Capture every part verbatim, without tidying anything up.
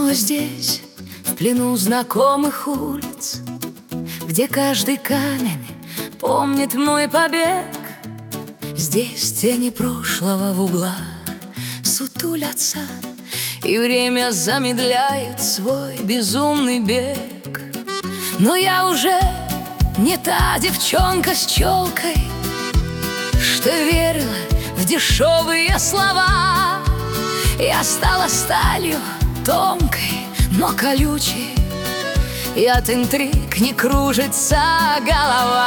снова здесь, в плену знакомых улиц, где каждый камень помнит мой побег. Здесь тени прошлого в углах сутулятся, и время замедляет свой безумный бег. Но я уже не та девчонка с челкой, что верила в дешевые слова. Я стала сталью тонкой, но колючей, и от интриг не кружится голова.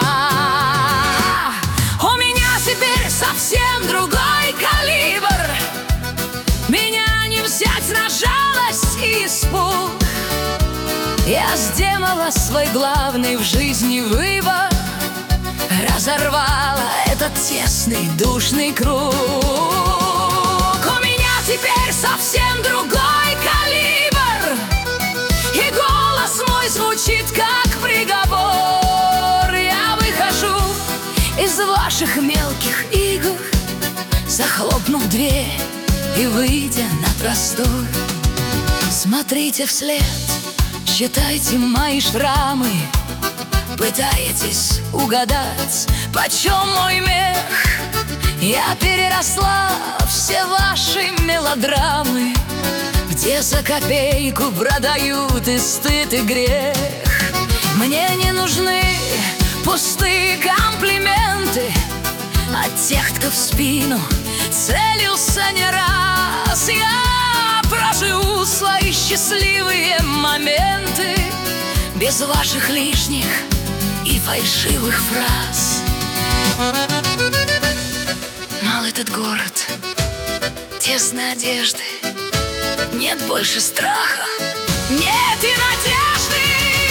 У меня теперь совсем другой калибр. Меня не взять на жалость и испуг. Я сделала свой главный в жизни выбор, разорвала этот тесный душный круг. У меня теперь совсем другой калибр, и голос мой звучит как приговор. Я выхожу из ваших мелких игр, захлопнув дверь и выйдя на простор. Смотрите вслед, считайте мои шрамы, пытаетесь угадать, почем мой мех. Я переросла все ваши мелодрамы, где за копейку продают и стыд, и грех. Мне не нужны пустые комплименты от тех, кто в спину целился не раз. Я проживу свои счастливые моменты без ваших лишних и фальшивых фраз. Мал этот город, тесной одежды, нет больше страха, нет и надежды.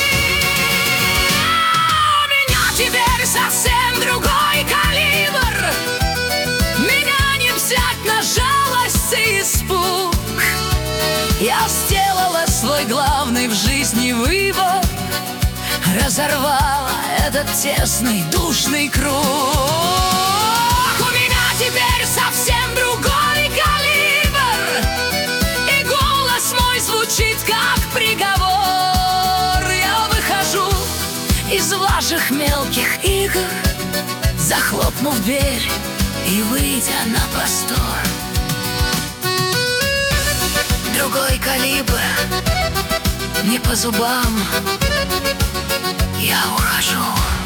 У меня теперь совсем другой калибр. Меня не взять на жалость и испуг. Я сделала свой главный в жизни выбор, разорвала этот тесный душный круг. У меня теперь совсем другой калибр, и голос мой звучит как приговор. Я выхожу из ваших мелких игр, захлопнув дверь и выйдя на простор. Другой калибр, не по зубам, я ухожу.